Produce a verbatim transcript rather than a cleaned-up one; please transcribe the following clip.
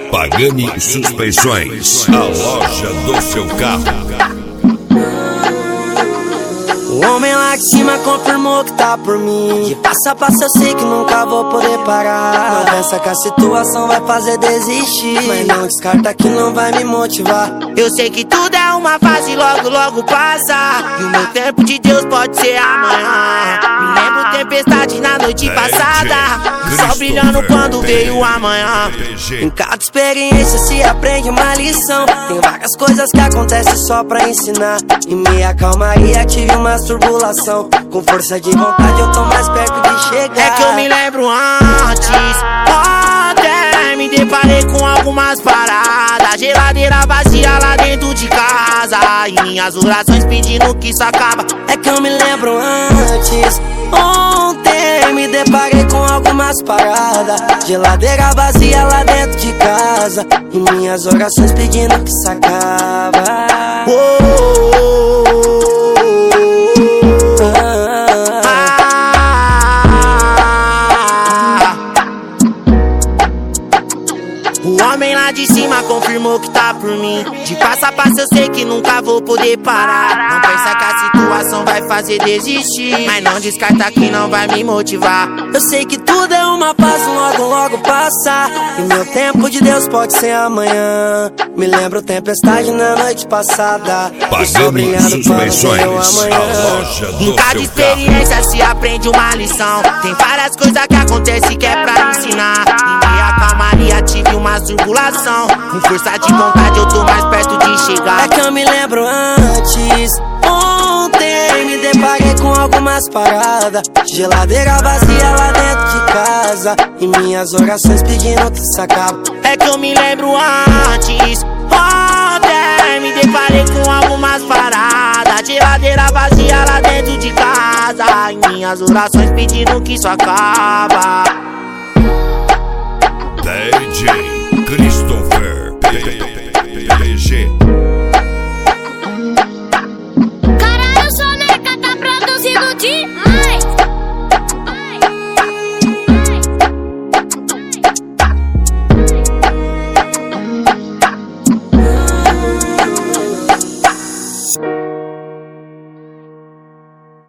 Pagani Suspensões, a loja do seu carro. O homem lá de cima confirmou que tá por mim. De passo a passo eu sei que nunca vou poder parar. Não pensa que a situação vai fazer desistir, mas não descarta que não vai me motivar. Eu sei que tudo é uma fase, logo logo passa. E o meu tempo de Deus pode ser amanhã. Me lembro tempestade na noite passada, o sol brilhando quando veio o amanhã. Em cada experiência se aprende uma lição. Tem várias coisas que acontecem só pra ensinar. Em meia calmaria tive uma turbulação. Com força de vontade eu tô mais perto de chegar. É que eu me lembro antes, ontem me deparei com algumas paradas. Geladeira vazia lá dentro de casa, e minhas orações pedindo que isso acaba. É que eu me lembro antes, ontem me deparei com algumas paradas. Geladeira vazia lá dentro de casa, e minhas orações pedindo que isso acaba. Oh, o homem lá de cima confirmou que tá por mim. De passo a passo eu sei que nunca vou poder parar. Não pensa que a situação vai fazer desistir, mas não descarta que não vai me motivar. Eu sei que tudo é uma fase, logo logo passa. E meu tempo de Deus pode ser amanhã. Me lembro tempestade na noite passada, Pagani Suspensões, a loja do em cada seu experiência carro. se aprende uma lição. Tem várias coisas que acontecem que é pra ensinar. Em meia calmaria tive uma turbulação. Com força de vontade eu tô mais perto de chegar. É que eu me lembro antes, ontem me deparei com algumas paradas. Geladeira vazia lá dentro de casa, e minhas orações pedindo que isso acaba. É que eu me lembro antes, ontem me deparei com algumas paradas. Geladeira vazia lá dentro de casa, e minhas orações pedindo que isso acaba. D J Christopher P G